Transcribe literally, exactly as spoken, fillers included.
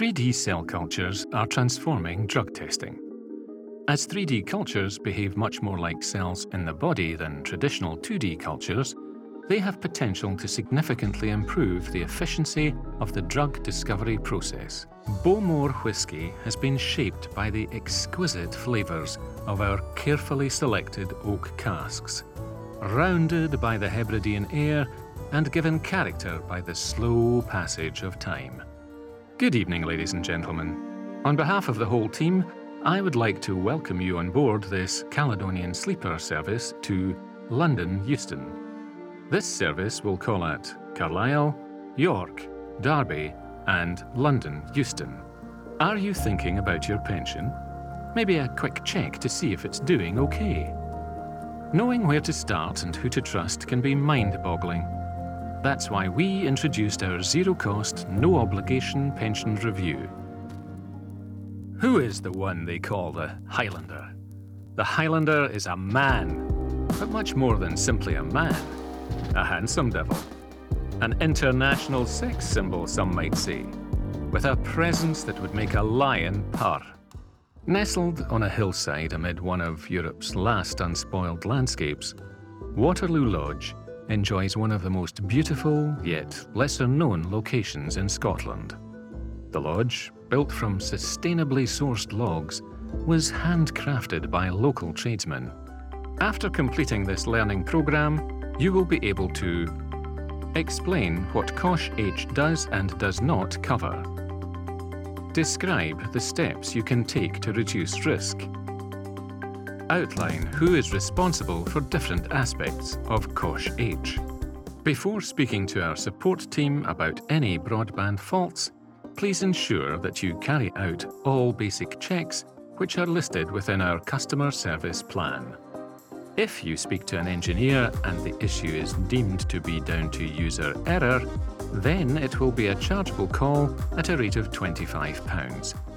three D cell cultures are transforming drug testing. As three D cultures behave much more like cells in the body than traditional two D cultures, they have potential to significantly improve the efficiency of the drug discovery process. Bowmore Whiskey has been shaped by the exquisite flavours of our carefully selected oak casks, rounded by the Hebridean air and given character by the slow passage of time. Good evening, ladies and gentlemen. On behalf of the whole team, I would like to welcome you on board this Caledonian Sleeper service to London Euston. This service will call at Carlisle, York, Derby and London Euston. Are you thinking about your pension? Maybe a quick check to see if it's doing okay. Knowing where to start and who to trust can be mind-boggling. That's why we introduced our zero-cost, no-obligation pension review. Who is the one they call the Highlander? The Highlander is a man, but much more than simply a man. A handsome devil. An international sex symbol, some might say, with a presence that would make a lion purr. Nestled on a hillside amid one of Europe's last unspoiled landscapes, Waterloo Lodge enjoys one of the most beautiful yet lesser-known locations in Scotland. The lodge, built from sustainably sourced logs, was handcrafted by local tradesmen. After completing this learning program, you will be able to explain what Cosh H does and does not cover, describe the steps you can take to reduce risk, outline who is responsible for different aspects of Cosh H. Before speaking to our support team about any broadband faults, please ensure that you carry out all basic checks which are listed within our customer service plan. If you speak to an engineer and the issue is deemed to be down to user error, then it will be a chargeable call at a rate of twenty-five pounds.